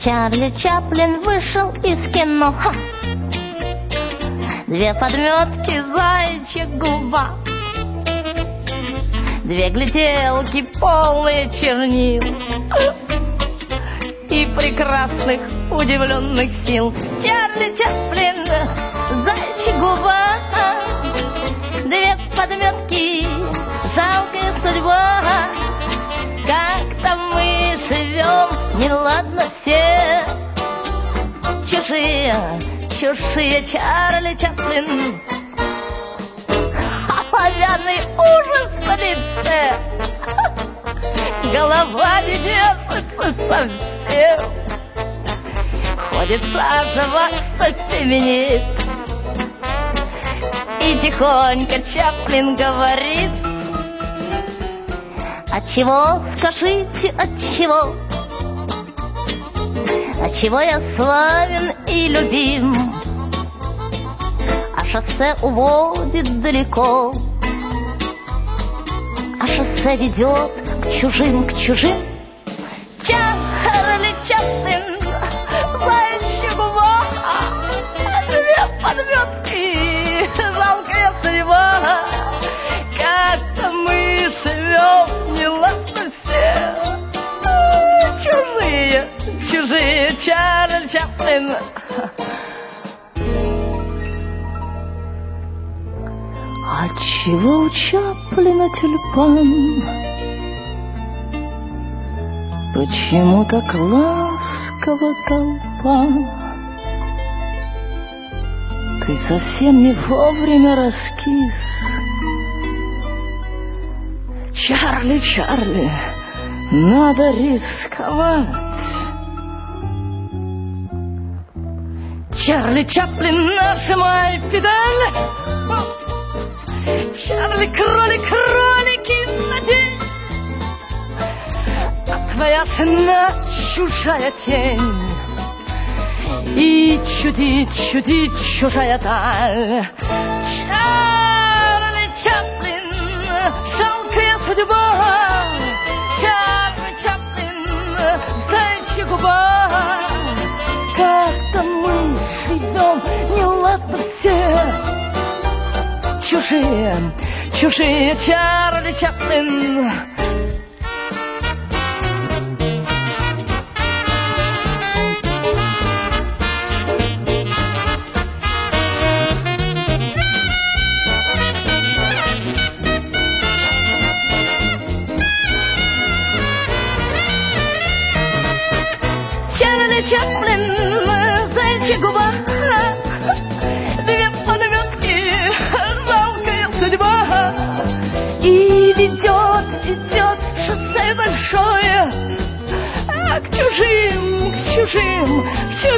Чарли Чаплин вышел из кино. Две подметки, заячья губа, две гляделки, полные чернил и прекрасных удивленных сил. Чарли Чаплин, заячья губа, две подметки, жалкая судьба. Как-то мы живем, неладно все, чужие Чарли Чаплин. Оловянный ужас на лице, голова не держится совсем, ходит заживаться, семенит, и тихонько Чаплин говорит: отчего, скажите, отчего? Отчего я славен и любим, а шоссе уводит далеко, а шоссе ведет к чужим, Чарли Чаплин, заячья губа, две подметки, жалкая судьба. Как-то мы живем, неладно все, чужие Чарли Чаплин. Отчего у Чаплина тюльпан? Почему так ласково толпа? Ты совсем не вовремя раскис. Чарли, Чарли, надо рисковать. Чарли Чаплин, нажимай педаль. Чарли, кролики на день, а твоя жена чужая тень, и чудит чужая даль. Чарли Чаплин, жалкая судьба. Чарли Чаплин, заячья губа. Как-то мы живем, неладно все, чужие Чарли Чаплин. Чарли Чаплин, заячья губа, две подметки, жалкая судьба. И ведет шоссе большое к чужим